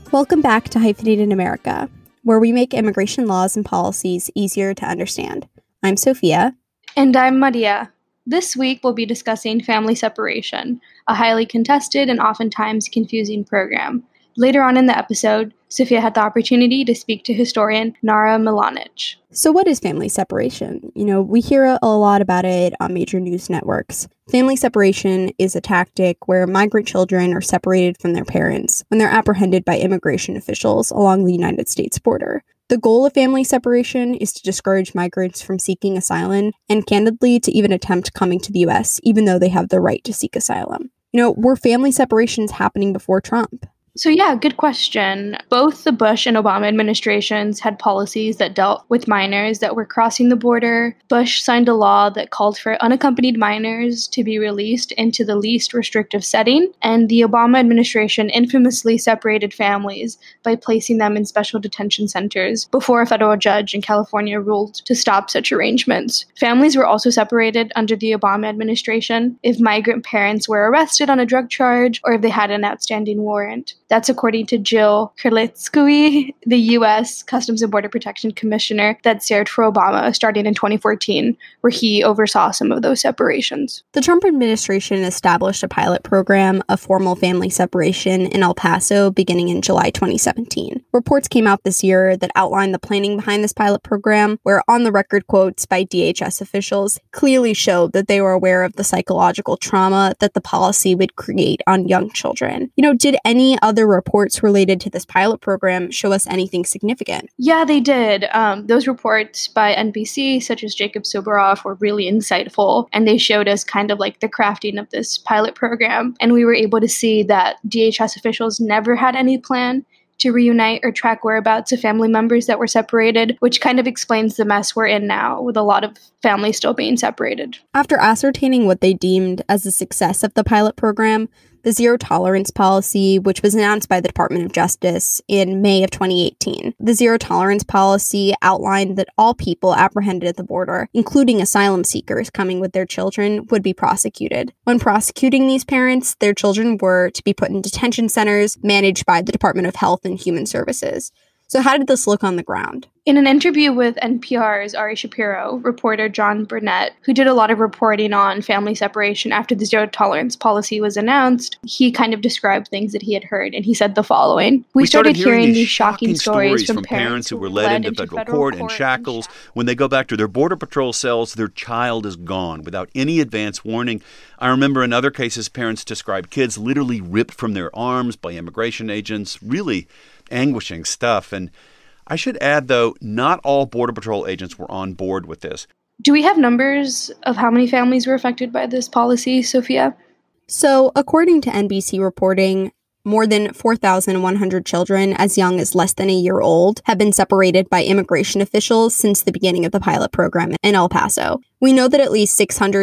Welcome back to Hyphenated America, where we make immigration laws and policies easier to understand. I'm Sophia. And I'm Maria. This week we'll be discussing family separation, a highly contested and oftentimes confusing program. Later on in the episode, Sophia had the opportunity to speak to historian Nara Milanic. So what is family separation? We hear a lot about it on major news networks. Family separation is a tactic where migrant children are separated from their parents when they're apprehended by immigration officials along the United States border. The goal of family separation is to discourage migrants from seeking asylum and, candidly, to even attempt coming to the U.S., even though they have the right to seek asylum. Were family separations happening before Trump? So good question. Both the Bush and Obama administrations had policies that dealt with minors that were crossing the border. Bush signed a law that called for unaccompanied minors to be released into the least restrictive setting, and the Obama administration infamously separated families by placing them in special detention centers before a federal judge in California ruled to stop such arrangements. Families were also separated under the Obama administration if migrant parents were arrested on a drug charge or if they had an outstanding warrant. That's according to Jill Krylitsky, the U.S. Customs and Border Protection Commissioner that served for Obama starting in 2014, where he oversaw some of those separations. The Trump administration established a pilot program of formal family separation in El Paso beginning in July 2017. Reports came out this year that outlined the planning behind this pilot program, where on-the-record quotes by DHS officials clearly showed that they were aware of the psychological trauma that the policy would create on young children. Did any other reports related to this pilot program show us anything significant? Yeah, they did. Those reports by NBC, such as Jacob Soboroff, were really insightful, and they showed us kind of like the crafting of this pilot program. And we were able to see that DHS officials never had any plan to reunite or track whereabouts of family members that were separated, which kind of explains the mess we're in now, with a lot of families still being separated. After ascertaining what they deemed as the success of the pilot program, the zero tolerance policy, which was announced by the Department of Justice in May of 2018. The zero tolerance policy outlined that all people apprehended at the border, including asylum seekers coming with their children, would be prosecuted. When prosecuting these parents, their children were to be put in detention centers managed by the Department of Health and Human Services. So how did this look on the ground? In an interview with NPR's Ari Shapiro, reporter John Burnett, who did a lot of reporting on family separation after the zero tolerance policy was announced, he kind of described things that he had heard, and he said the following. We started hearing these shocking stories from parents who were led into federal court in shackles. When they go back to their Border Patrol cells, their child is gone without any advance warning. I remember in other cases, parents described kids literally ripped from their arms by immigration agents. Really anguishing stuff. And I should add, though, not all Border Patrol agents were on board with this. Do we have numbers of how many families were affected by this policy, Sophia? So, according to NBC reporting, more than 4,100 children as young as less than a year old have been separated by immigration officials since the beginning of the pilot program in El Paso. We know that at least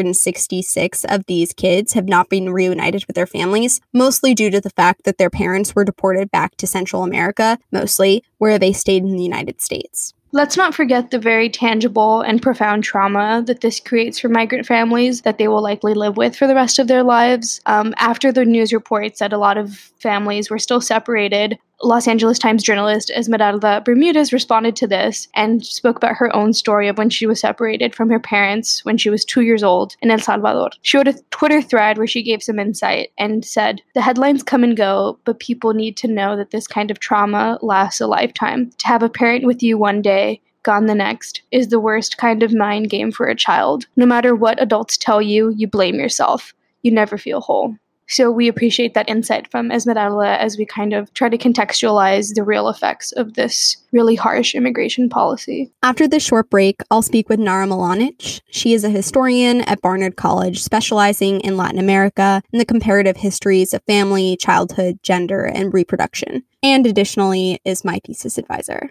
666 of these kids have not been reunited with their families, mostly due to the fact that their parents were deported back to Central America, mostly, where they stayed in the United States. Let's not forget the very tangible and profound trauma that this creates for migrant families that they will likely live with for the rest of their lives. After the news reports that a lot of families were still separated, Los Angeles Times journalist Esmeralda Bermudez responded to this and spoke about her own story of when she was separated from her parents when she was 2 years old in El Salvador. She wrote a Twitter thread where she gave some insight and said, "The headlines come and go, but people need to know that this kind of trauma lasts a lifetime. To have a parent with you one day, gone the next, is the worst kind of mind game for a child. No matter what adults tell you, you blame yourself. You never feel whole." So we appreciate that insight from Esmeralda as we kind of try to contextualize the real effects of this really harsh immigration policy. After this short break, I'll speak with Nara Milanic. She is a historian at Barnard College, specializing in Latin America and the comparative histories of family, childhood, gender, and reproduction, and additionally is my thesis advisor.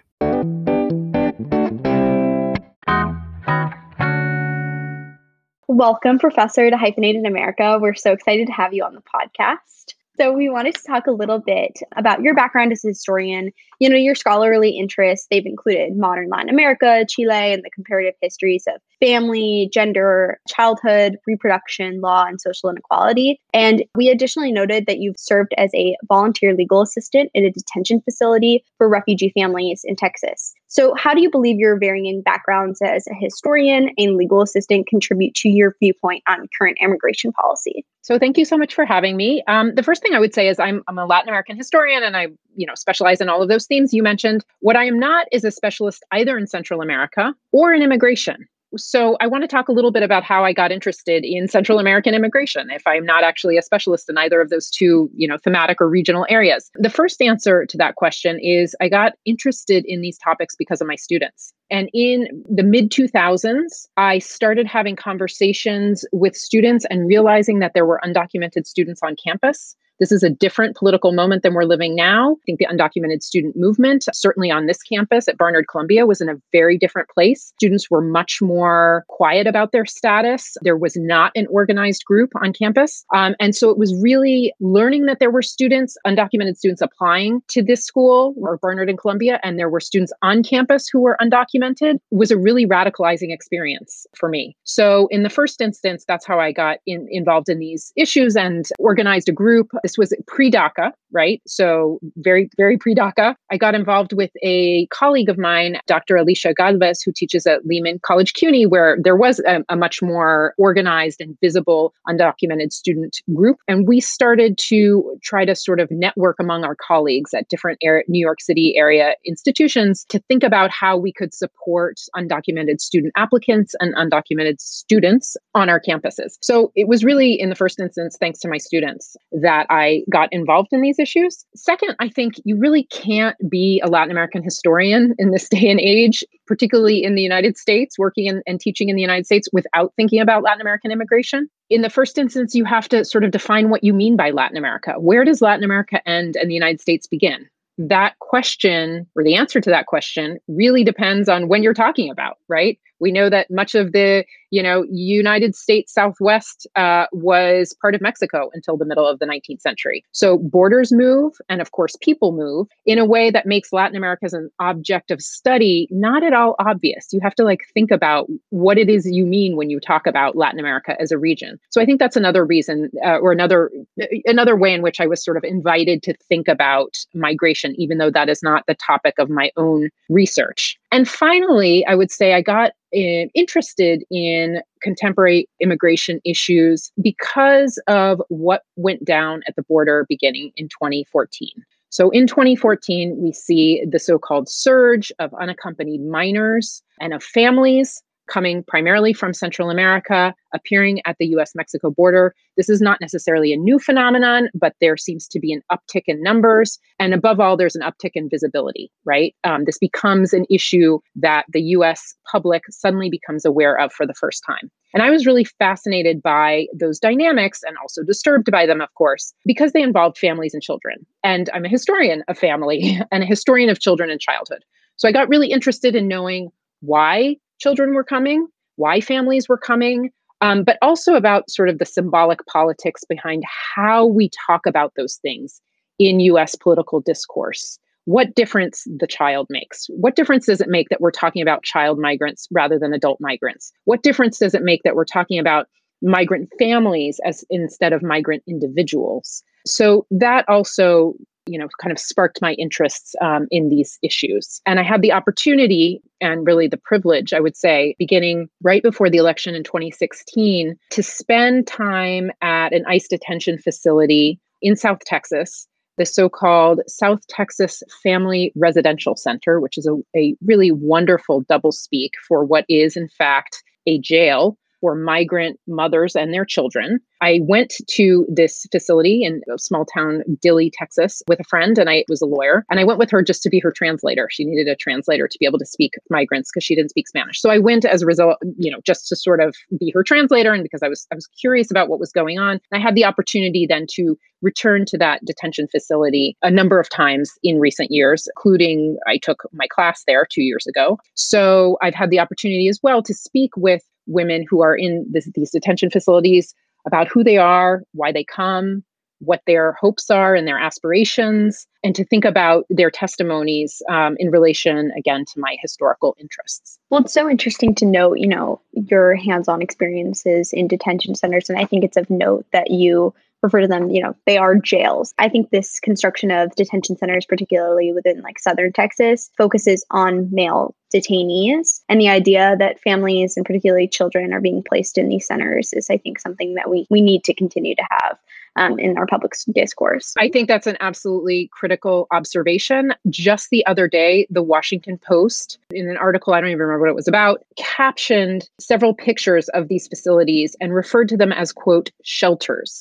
Welcome, Professor, to Hyphenated America. We're so excited to have you on the podcast. So we wanted to talk a little bit about your background as a historian. Your scholarly interests, they've included modern Latin America, Chile, and the comparative histories of family, gender, childhood, reproduction, law, and social inequality. And we additionally noted that you've served as a volunteer legal assistant in a detention facility for refugee families in Texas. So how do you believe your varying backgrounds as a historian and legal assistant contribute to your viewpoint on current immigration policy? So thank you so much for having me. The first thing I would say is I'm a Latin American historian, and I specialize in all of those themes you mentioned. What I am not is a specialist either in Central America or in immigration. So I want to talk a little bit about how I got interested in Central American immigration, if I'm not actually a specialist in either of those two, thematic or regional areas. The first answer to that question is I got interested in these topics because of my students. And in the mid-2000s, I started having conversations with students and realizing that there were undocumented students on campus. This is a different political moment than we're living now. I think the undocumented student movement, certainly on this campus at Barnard Columbia, was in a very different place. Students were much more quiet about their status. There was not an organized group on campus. And so it was really learning that there were students, undocumented students applying to this school or Barnard and Columbia, and there were students on campus who were undocumented, was a really radicalizing experience for me. So in the first instance, that's how I got involved in these issues and organized a group. This was pre-DACA, right? So very, very pre-DACA. I got involved with a colleague of mine, Dr. Alicia Galvez, who teaches at Lehman College CUNY, where there was a much more organized and visible undocumented student group. And we started to try to sort of network among our colleagues at different New York City area institutions to think about how we could support undocumented student applicants and undocumented students on our campuses. So it was really, in the first instance, thanks to my students, that I got involved in these issues. Second, I think you really can't be a Latin American historian in this day and age, particularly in the United States, working and teaching in the United States without thinking about Latin American immigration. In the first instance, you have to sort of define what you mean by Latin America. Where does Latin America end and the United States begin? That question, or the answer to that question, really depends on when you're talking about, right? We know that much of the, United States Southwest was part of Mexico until the middle of the 19th century. So borders move, and of course, people move in a way that makes Latin America as an object of study not at all obvious. You have to think about what it is you mean when you talk about Latin America as a region. So I think that's another reason, or another way in which I was sort of invited to think about migration, even though that is not the topic of my own research. And finally, I would say I got interested in contemporary immigration issues because of what went down at the border beginning in 2014. So in 2014, we see the so-called surge of unaccompanied minors and of families coming primarily from Central America, appearing at the US-Mexico border. This is not necessarily a new phenomenon, but there seems to be an uptick in numbers. And above all, there's an uptick in visibility, right? This becomes an issue that the US public suddenly becomes aware of for the first time. And I was really fascinated by those dynamics and also disturbed by them, of course, because they involved families and children. And I'm a historian of family and a historian of children and childhood. So I got really interested in knowing why children were coming, why families were coming, but also about sort of the symbolic politics behind how we talk about those things in US political discourse. What difference the child makes? What difference does it make that we're talking about child migrants rather than adult migrants? What difference does it make that we're talking about migrant families as instead of migrant individuals? So that also kind of sparked my interests in these issues. And I had the opportunity and really the privilege, I would say, beginning right before the election in 2016, to spend time at an ICE detention facility in South Texas, the so-called South Texas Family Residential Center, which is a really wonderful doublespeak for what is, in fact, a jail for migrant mothers and their children. I went to this facility in a small town, Dilley, Texas, with a friend, and I was a lawyer. And I went with her just to be her translator. She needed a translator to be able to speak migrants because she didn't speak Spanish. So I went as a result, just to sort of be her translator, and because I was curious about what was going on. And I had the opportunity then to return to that detention facility a number of times in recent years, including I took my class there 2 years ago. So I've had the opportunity as well to speak with women who are in these detention facilities about who they are, why they come, what their hopes are and their aspirations, and to think about their testimonies in relation, again, to my historical interests. Well, it's so interesting to note, your hands-on experiences in detention centers. And I think it's of note that you refer to them, they are jails. I think this construction of detention centers, particularly within like Southern Texas, focuses on male detainees. And the idea that families and particularly children are being placed in these centers is, I think, something that we need to continue to have in our public discourse. I think that's an absolutely critical observation. Just the other day, the Washington Post, in an article, I don't even remember what it was about, captioned several pictures of these facilities and referred to them as, quote, shelters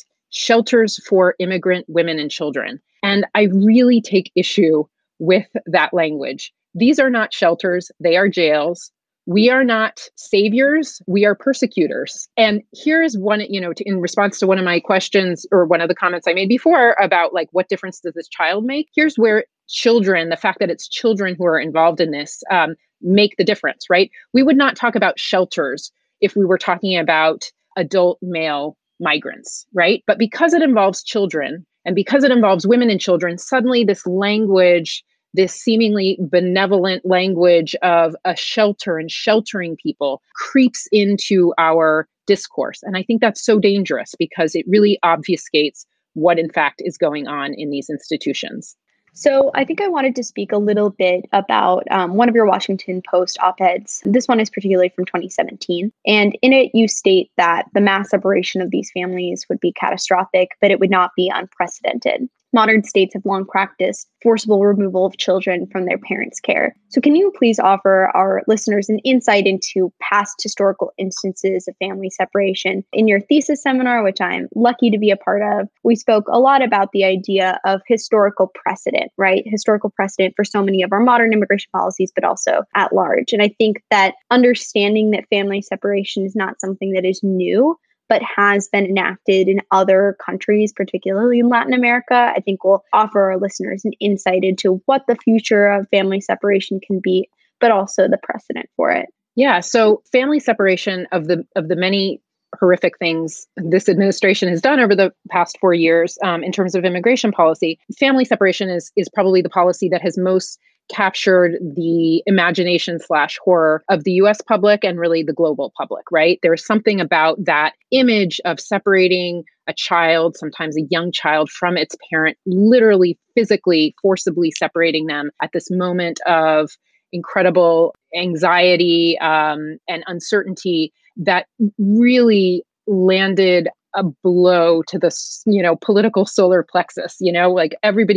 for immigrant women and children. And I really take issue with that language. These are not shelters, they are jails. We are not saviors, we are persecutors. And here's one, in response to one of my questions or one of the comments I made before about like, what difference does this child make? Here's where children, the fact that it's children who are involved in this, make the difference, right? We would not talk about shelters if we were talking about adult male migrants, right? But because it involves children and because it involves women and children, suddenly this language, this seemingly benevolent language of a shelter and sheltering people creeps into our discourse. And I think that's so dangerous because it really obfuscates what in fact is going on in these institutions. So I think I wanted to speak a little bit about one of your Washington Post op-eds. This one is particularly from 2017. And in it, you state that the mass separation of these families would be catastrophic, but it would not be unprecedented. Modern states have long practiced forcible removal of children from their parents' care. So can you please offer our listeners an insight into past historical instances of family separation? In your thesis seminar, which I'm lucky to be a part of, we spoke a lot about the idea of historical precedent, right? Historical precedent for so many of our modern immigration policies, but also at large. And I think that understanding that family separation is not something that is new, but has been enacted in other countries, particularly in Latin America, I think will offer our listeners an insight into what the future of family separation can be, but also the precedent for it. Yeah, so family separation of the many horrific things this administration has done over the past 4 years in terms of immigration policy, family separation is probably the policy that has most captured the imagination / horror of the US public and really the global public, right? There's something about that image of separating a child, sometimes a young child, from its parent, literally, physically, forcibly separating them at this moment of incredible anxiety and uncertainty that really landed a blow to the, political solar plexus, like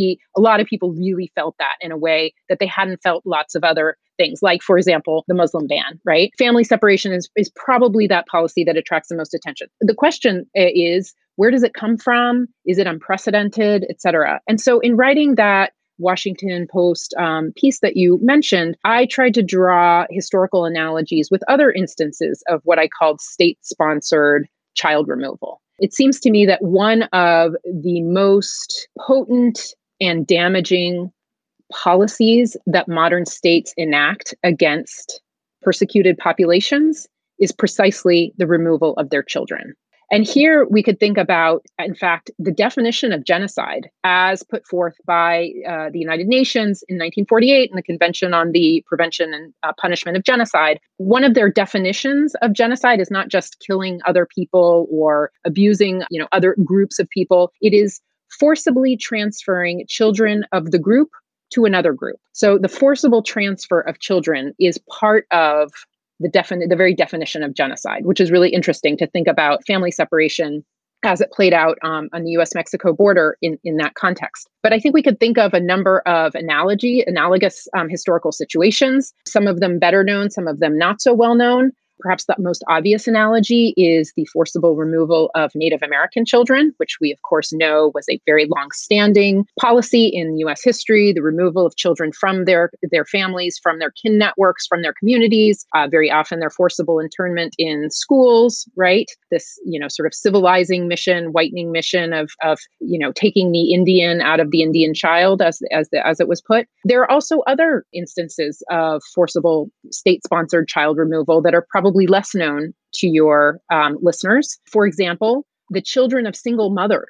a lot of people really felt that in a way that they hadn't felt lots of other things, like, for example, the Muslim ban, right? Family separation is probably that policy that attracts the most attention. The question is, where does it come from? Is it unprecedented, et cetera? And so in writing that Washington Post piece that you mentioned, I tried to draw historical analogies with other instances of what I called state-sponsored child removal. It seems to me that one of the most potent and damaging policies that modern states enact against persecuted populations is precisely the removal of their children. And here we could think about, in fact, the definition of genocide as put forth by the United Nations in 1948 in the Convention on the Prevention and Punishment of Genocide. One of their definitions of genocide is not just killing other people or abusing, other groups of people. It is forcibly transferring children of the group to another group. So the forcible transfer of children is part of the very definition of genocide, which is really interesting to think about family separation as it played out on the US-Mexico border in that context. But I think we could think of a number of analogous historical situations, some of them better known, some of them not so well known. Perhaps the most obvious analogy is the forcible removal of Native American children, which we, of course, know was a very long-standing policy in U.S. history, the removal of children from their families, from their kin networks, from their communities, very often their forcible internment in schools, right? This, sort of civilizing mission, whitening mission of taking the Indian out of the Indian child, as it was put. There are also other instances of forcible state-sponsored child removal that are probably less known to your listeners. For example, the children of single mothers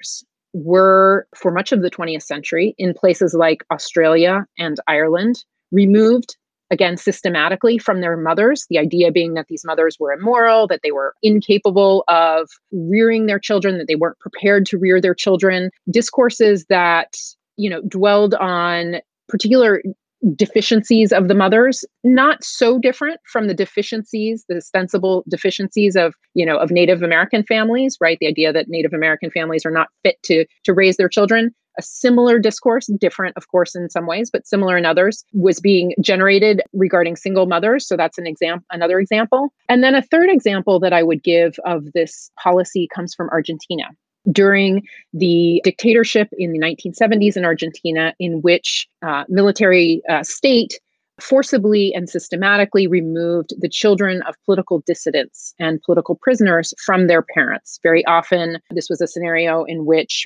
were, for much of the 20th century, in places like Australia and Ireland, removed, again, systematically from their mothers. The idea being that these mothers were immoral, that they were incapable of rearing their children, that they weren't prepared to rear their children. Discourses that, dwelled on particular deficiencies of the mothers, not so different from the ostensible deficiencies of Native American families, right? The idea that Native American families are not fit to raise their children. A similar discourse, different, of course, in some ways, but similar in others, was being generated regarding single mothers. So that's another example. And then a third example that I would give of this policy comes from Argentina. During the dictatorship in the 1970s in Argentina, in which military state forcibly and systematically removed the children of political dissidents and political prisoners from their parents. Very often, this was a scenario in which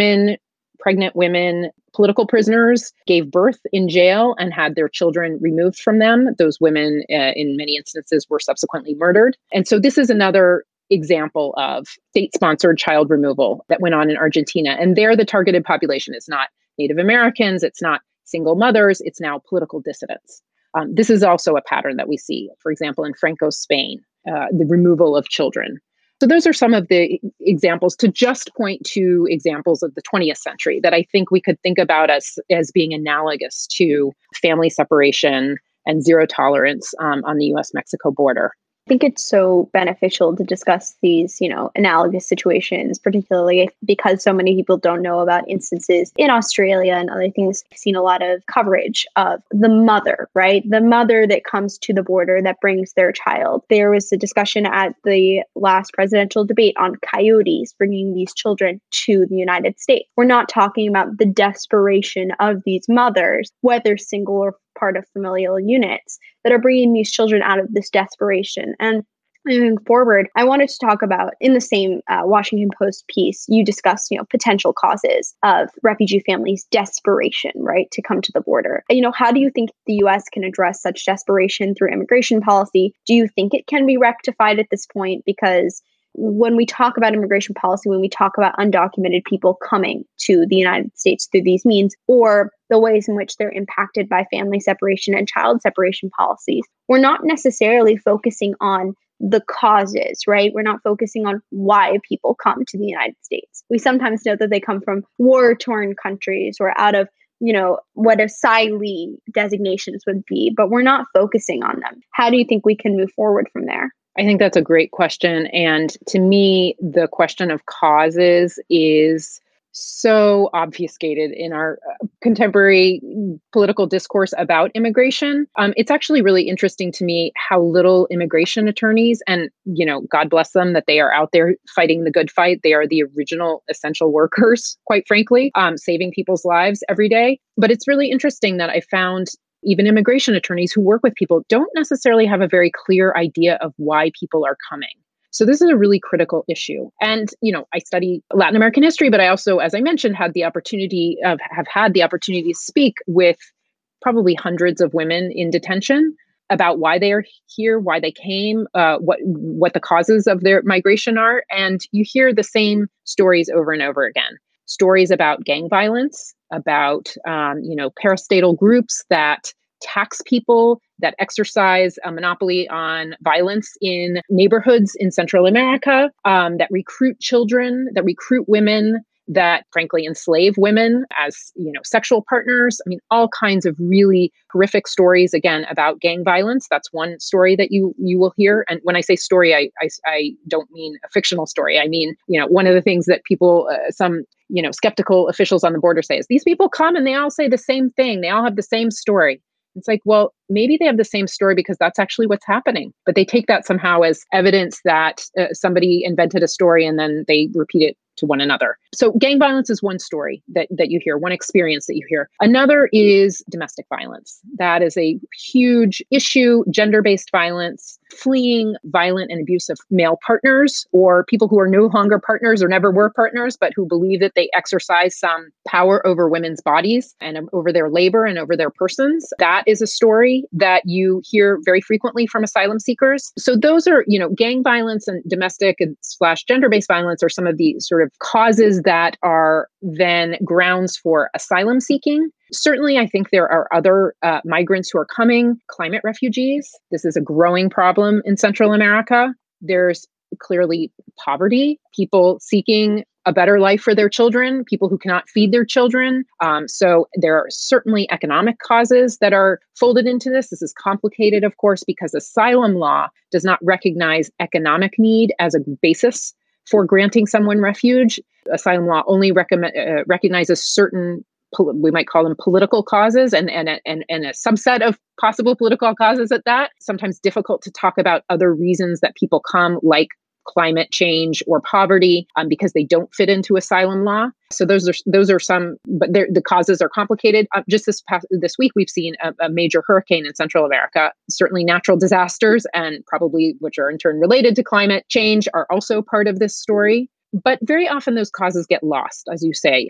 pregnant women, political prisoners, gave birth in jail and had their children removed from them. Those women, in many instances, were subsequently murdered. And so this is another example of state-sponsored child removal that went on in Argentina. And there, the targeted population is not Native Americans, it's not single mothers, it's now political dissidents. This is also a pattern that we see, for example, in Franco's Spain, the removal of children. So those are some of the examples, to just point to examples of the 20th century that I think we could think about as being analogous to family separation and zero tolerance on the US-Mexico border. I think it's so beneficial to discuss these, analogous situations, particularly because so many people don't know about instances in Australia and other things. I've seen a lot of coverage of the mother, right? The mother that comes to the border that brings their child. There was a discussion at the last presidential debate on coyotes bringing these children to the United States. We're not talking about the desperation of these mothers, whether single or part of familial units, that are bringing these children out of this desperation. And moving forward, I wanted to talk about, in the same Washington Post piece, you discussed, potential causes of refugee families' desperation, right, to come to the border. How do you think the U.S. can address such desperation through immigration policy? Do you think it can be rectified at this point? Because when we talk about immigration policy, when we talk about undocumented people coming to the United States through these means, or the ways in which they're impacted by family separation and child separation policies, we're not necessarily focusing on the causes, right? We're not focusing on why people come to the United States. We sometimes know that they come from war-torn countries or out of, what asylee designations would be, but we're not focusing on them. How do you think we can move forward from there? I think that's a great question. And to me, the question of causes is so obfuscated in our contemporary political discourse about immigration. It's actually really interesting to me how little immigration attorneys, and, God bless them that they are out there fighting the good fight. They are the original essential workers, quite frankly, saving people's lives every day. But it's really interesting that I found even immigration attorneys who work with people don't necessarily have a very clear idea of why people are coming. So this is a really critical issue. And, I study Latin American history, but I also, as I mentioned, have had the opportunity to speak with probably hundreds of women in detention about why they are here, why they came, what the causes of their migration are. And you hear the same stories over and over again. Stories about gang violence, about, parastatal groups that tax people, that exercise a monopoly on violence in neighborhoods in Central America, that recruit children, that recruit women, that frankly enslave women as, sexual partners. I mean, all kinds of really horrific stories, again, about gang violence. That's one story that you will hear. And when I say story, I don't mean a fictional story. I mean, one of the things that people, some skeptical officials on the border say is these people come and they all say the same thing. They all have the same story. It's like, well, maybe they have the same story because that's actually what's happening. But they take that somehow as evidence that somebody invented a story and then they repeat it to one another. So gang violence is one story that you hear, one experience that you hear. Another is domestic violence. That is a huge issue, gender-based violence, fleeing violent and abusive male partners, or people who are no longer partners or never were partners, but who believe that they exercise some power over women's bodies and over their labor and over their persons. That is a story that you hear very frequently from asylum seekers. So those are, gang violence and domestic and / gender-based violence are some of the sort of causes that are then grounds for asylum seeking. Certainly, I think there are other migrants who are coming, climate refugees. This is a growing problem in Central America. There's clearly poverty, people seeking a better life for their children, people who cannot feed their children. So there are certainly economic causes that are folded into this. This is complicated, of course, because asylum law does not recognize economic need as a basis for granting someone refuge. Asylum law only recognizes certain, we might call them political causes, and a subset of possible political causes at that. Sometimes difficult to talk about other reasons that people come, like climate change or poverty, because they don't fit into asylum law. So those are some, but the causes are complicated. Just this week, we've seen a major hurricane in Central America. Certainly natural disasters, and probably which are in turn related to climate change, are also part of this story. But very often those causes get lost, as you say,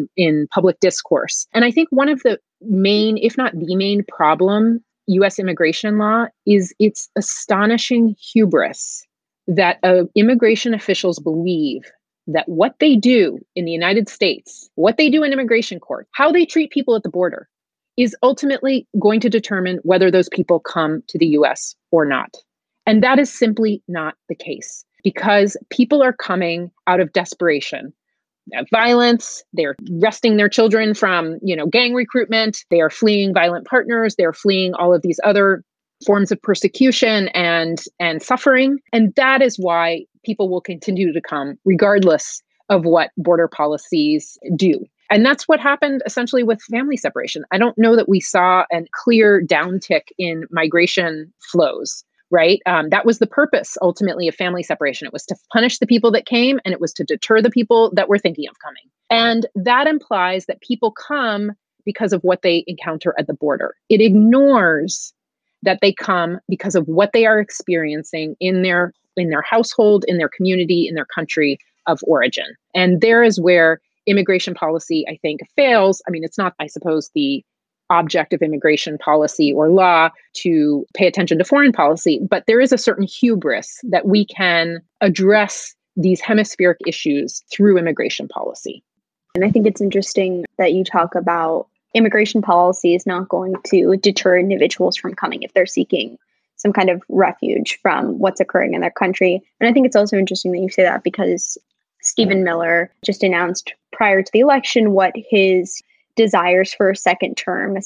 in public discourse. And I think one of the main, if not the main problem, U.S. immigration law is its astonishing hubris that immigration officials believe that what they do in the United States, what they do in immigration court, how they treat people at the border, is ultimately going to determine whether those people come to the U.S. or not. And that is simply not the case, because people are coming out of desperation. Violence, they're wresting their children from, gang recruitment, they are fleeing violent partners, they're fleeing all of these other forms of persecution and suffering. And that is why people will continue to come regardless of what border policies do. And that's what happened essentially with family separation. I don't know that we saw a clear downtick in migration flows, right? That was the purpose ultimately of family separation. It was to punish the people that came, and it was to deter the people that were thinking of coming. And that implies that people come because of what they encounter at the border. It ignores that they come because of what they are experiencing in their household, in their community, in their country of origin. And there is where immigration policy, I think, fails. I mean, it's not, I suppose, the object of immigration policy or law to pay attention to foreign policy, but there is a certain hubris that we can address these hemispheric issues through immigration policy. And I think it's interesting that you talk about immigration policy is not going to deter individuals from coming if they're seeking some kind of refuge from what's occurring in their country. And I think it's also interesting that you say that, because Stephen Miller just announced prior to the election what his desires for a second term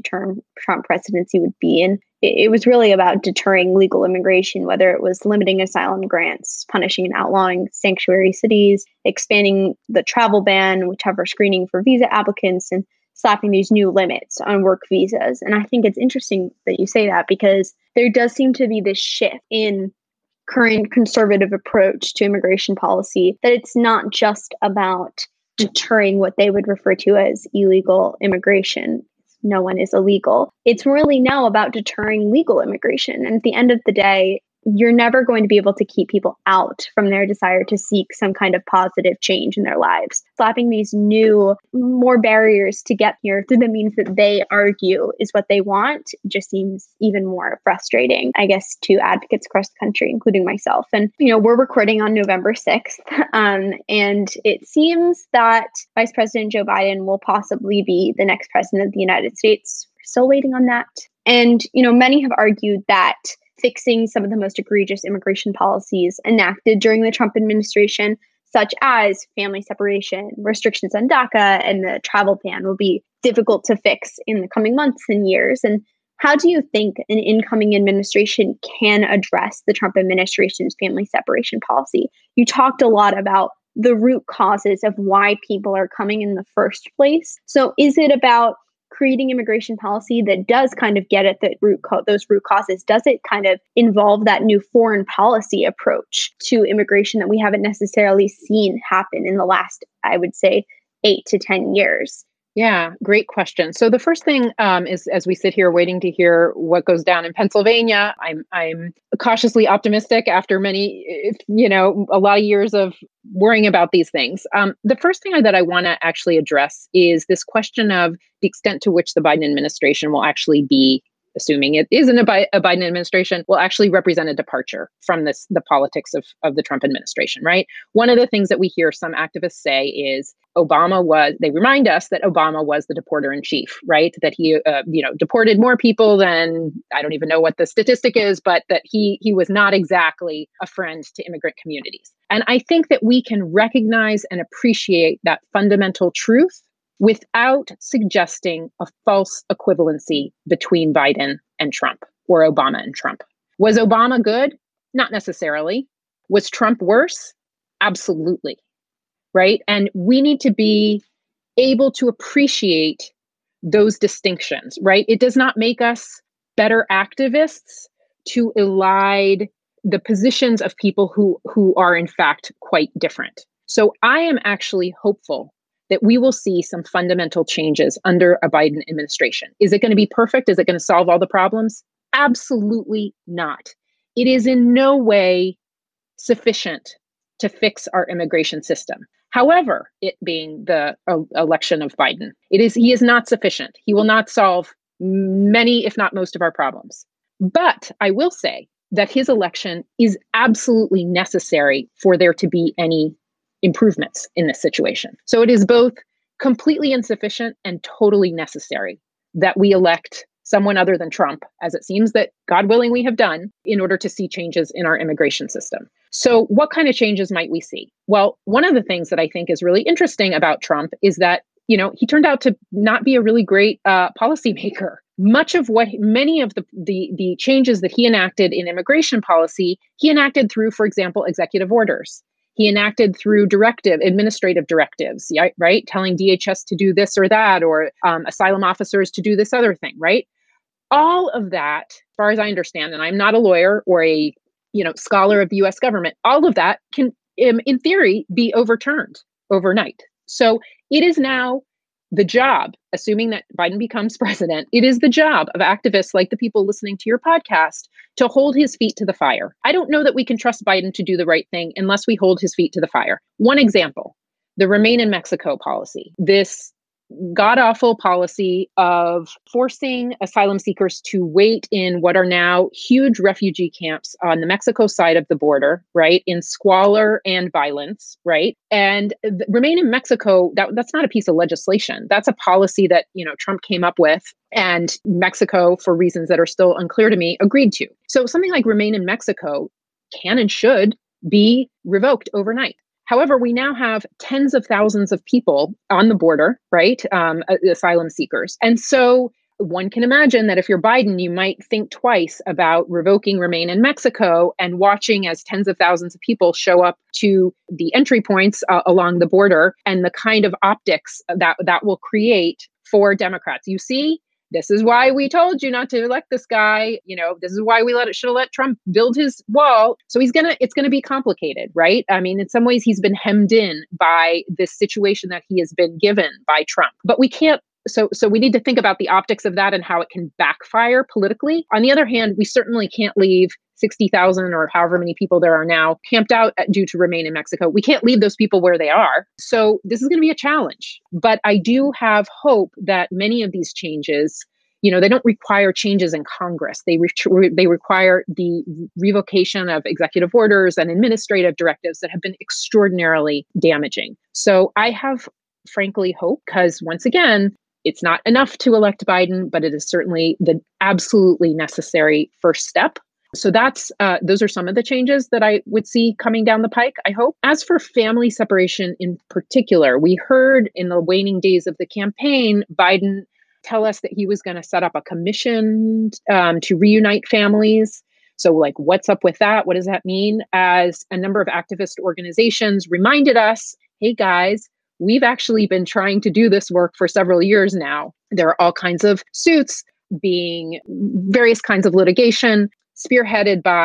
Trump presidency would be. And it was really about deterring legal immigration, whether it was limiting asylum grants, punishing and outlawing sanctuary cities, expanding the travel ban, whichever screening for visa applicants, and slapping these new limits on work visas. And I think it's interesting that you say that, because there does seem to be this shift in current conservative approach to immigration policy, that it's not just about deterring what they would refer to as illegal immigration. No one is illegal. It's really now about deterring legal immigration. And at the end of the day, you're never going to be able to keep people out from their desire to seek some kind of positive change in their lives. Slapping these new, more barriers to get here through the means that they argue is what they want just seems even more frustrating, I guess, to advocates across the country, including myself. And, we're recording on November 6th, and it seems that Vice President Joe Biden will possibly be the next president of the United States. We're still waiting on that. And, many have argued that fixing some of the most egregious immigration policies enacted during the Trump administration, such as family separation, restrictions on DACA, and the travel ban, will be difficult to fix in the coming months and years. And how do you think an incoming administration can address the Trump administration's family separation policy? You talked a lot about the root causes of why people are coming in the first place. So is it about creating immigration policy that does kind of get at the those root causes? Does it kind of involve that new foreign policy approach to immigration that we haven't necessarily seen happen in the last, I would say, 8 to 10 years? Yeah, great question. So the first thing is, as we sit here waiting to hear what goes down in Pennsylvania, I'm cautiously optimistic after a lot of years of worrying about these things. The first thing that I want to actually address is this question of the extent to which the Biden administration will actually be, assuming it isn't a Biden administration, will actually represent a departure from the politics of the Trump administration, right? One of the things that we hear some activists say is they remind us that Obama was the deporter in chief, right? That he, deported more people than, I don't even know what the statistic is, but that he was not exactly a friend to immigrant communities. And I think that we can recognize and appreciate that fundamental truth without suggesting a false equivalency between Biden and Trump or Obama and Trump. Was Obama good? Not necessarily. Was Trump worse? Absolutely. Right? And we need to be able to appreciate those distinctions, right? It does not make us better activists to elide the positions of people who are in fact quite different. So I am actually hopeful that we will see some fundamental changes under a Biden administration. Is it going to be perfect? Is it going to solve all the problems? Absolutely not. It is in no way sufficient to fix our immigration system. However, it being the election of Biden, he is not sufficient. He will not solve many, if not most, of our problems. But I will say that his election is absolutely necessary for there to be any improvements in this situation. So it is both completely insufficient and totally necessary that we elect someone other than Trump, as it seems that, God willing, we have done, in order to see changes in our immigration system. So what kind of changes might we see? Well, one of the things that I think is really interesting about Trump is that, he turned out to not be a really great policymaker. Many of the changes that he enacted in immigration policy, he enacted through, for example, executive orders. He enacted through administrative directives, right? Telling DHS to do this or that, or asylum officers to do this other thing, right? All of that, as far as I understand, and I'm not a lawyer or a scholar of the U.S. government, all of that can, in theory, be overturned overnight. So it is now the job, assuming that Biden becomes president, it is the job of activists like the people listening to your podcast to hold his feet to the fire. I don't know that we can trust Biden to do the right thing unless we hold his feet to the fire. One example, the Remain in Mexico policy. This god-awful policy of forcing asylum seekers to wait in what are now huge refugee camps on the Mexico side of the border, right, in squalor and violence, right? And Remain in Mexico, that's not a piece of legislation. That's a policy that, Trump came up with and Mexico, for reasons that are still unclear to me, agreed to. So something like Remain in Mexico can and should be revoked overnight. However, we now have tens of thousands of people on the border, right? Asylum seekers. And so one can imagine that if you're Biden, you might think twice about revoking Remain in Mexico and watching as tens of thousands of people show up to the entry points along the border and the kind of optics that will create for Democrats. You see, this is why we told you not to elect this guy. This is why we should have let Trump build his wall. So it's going to be complicated, right? I mean, in some ways, he's been hemmed in by this situation that he has been given by Trump. But we can't. So we need to think about the optics of that and how it can backfire politically. On the other hand, we certainly can't leave 60,000 or however many people there are now camped out due to Remain in Mexico. We can't leave those people where they are. So this is going to be a challenge. But I do have hope that many of these changes, they don't require changes in Congress. They require the revocation of executive orders and administrative directives that have been extraordinarily damaging. So I have, frankly, hope because, once again, it's not enough to elect Biden, but it is certainly the absolutely necessary first step. So those are some of the changes that I would see coming down the pike, I hope. As for family separation in particular, we heard in the waning days of the campaign, Biden tell us that he was going to set up a commission to reunite families. So what's up with that? What does that mean? As a number of activist organizations reminded us, hey guys, we've actually been trying to do this work for several years now. There are all kinds of suits, being various kinds of litigation, spearheaded by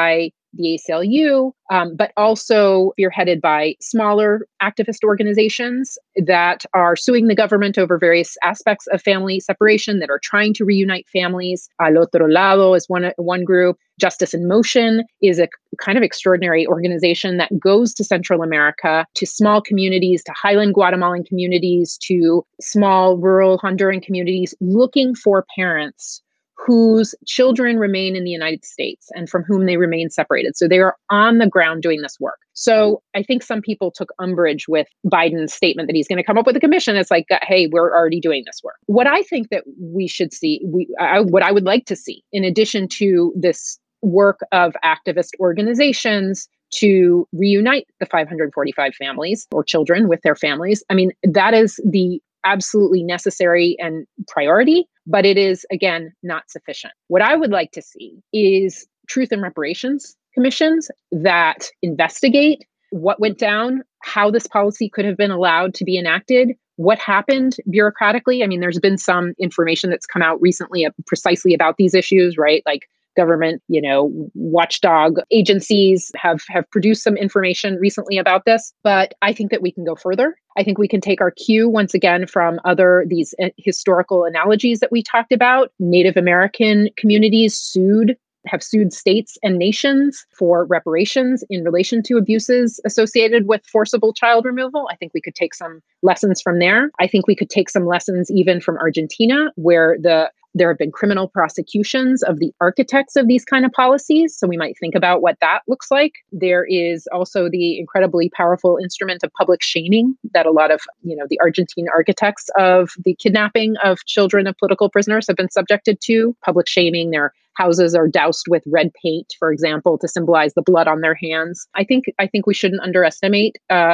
the ACLU, but also spearheaded by smaller activist organizations that are suing the government over various aspects of family separation, that are trying to reunite families. Al Otro Lado is one group. Justice in Motion is a kind of extraordinary organization that goes to Central America, to small communities, to highland Guatemalan communities, to small rural Honduran communities, looking for parents whose children remain in the United States and from whom they remain separated. So they are on the ground doing this work. So I think some people took umbrage with Biden's statement that he's going to come up with a commission. It's like, hey, we're already doing this work. What I think that we should see, what I would like to see, in addition to this work of activist organizations to reunite the 545 families or children with their families, I mean, that is the absolutely necessary and priority, but it is, again, not sufficient. What I would like to see is truth and reparations commissions that investigate what went down, how this policy could have been allowed to be enacted, what happened bureaucratically. I mean, there's been some information that's come out recently precisely about these issues, right? Like government, watchdog agencies have produced some information recently about this, but I think that we can go further. I think we can take our cue once again from these historical analogies that we talked about. Native American communities have sued states and nations for reparations in relation to abuses associated with forcible child removal. I think we could take some lessons from there. I think we could take some lessons even from Argentina, where there have been criminal prosecutions of the architects of these kind of policies. So we might think about what that looks like. There is also the incredibly powerful instrument of public shaming that a lot of, the Argentine architects of the kidnapping of children of political prisoners have been subjected to. Public shaming, their houses are doused with red paint, for example, to symbolize the blood on their hands. I think we shouldn't underestimate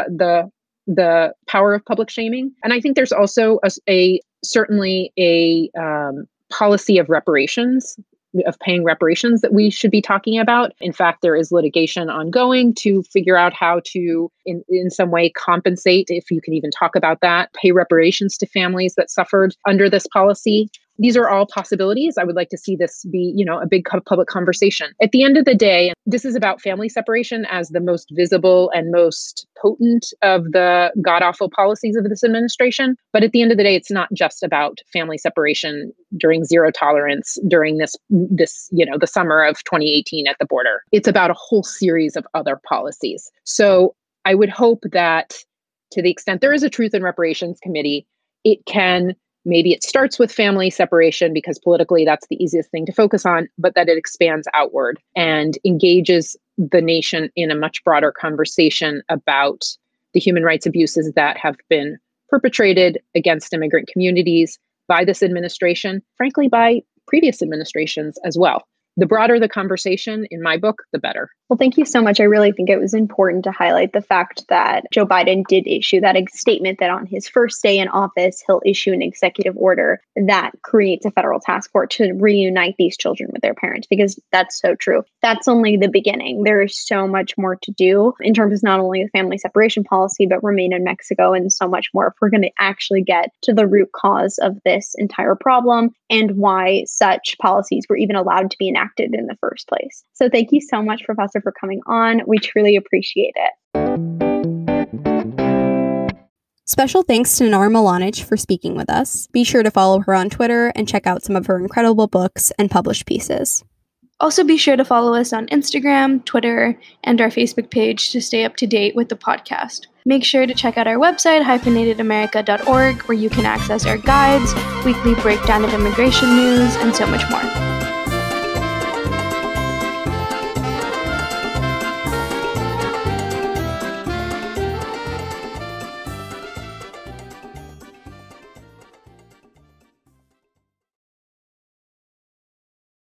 the power of public shaming. And I think there's also certainly a policy of reparations, of paying reparations that we should be talking about. In fact, there is litigation ongoing to figure out how to, in some way, compensate, if you can even talk about that, pay reparations to families that suffered under this policy. These are all possibilities. I would like to see this be, a big public conversation. At the end of the day, this is about family separation as the most visible and most potent of the god-awful policies of this administration. But at the end of the day, it's not just about family separation during zero tolerance during this, the summer of 2018 at the border. It's about a whole series of other policies. So I would hope that to the extent there is a Truth and Reparations Committee, maybe it starts with family separation because politically that's the easiest thing to focus on, but that it expands outward and engages the nation in a much broader conversation about the human rights abuses that have been perpetrated against immigrant communities by this administration, frankly, by previous administrations as well. The broader the conversation, in my book, the better. Well, thank you so much. I really think it was important to highlight the fact that Joe Biden did issue that statement that on his first day in office, he'll issue an executive order that creates a federal task force to reunite these children with their parents, because that's so true. That's only the beginning. There is so much more to do in terms of not only the family separation policy, but Remain in Mexico and so much more if we're going to actually get to the root cause of this entire problem and why such policies were even allowed to be enacted in the first place. So thank you so much, Professor, for coming on. We truly appreciate it. Special thanks to Nara Milanich for speaking with us. Be sure to follow her on Twitter and check out some of her incredible books and published pieces. Also, be sure to follow us on Instagram, Twitter, and our Facebook page to stay up to date with the podcast. Make sure to check out our website, hyphenatedamerica.org, where you can access our guides, weekly breakdown of immigration news, and so much more.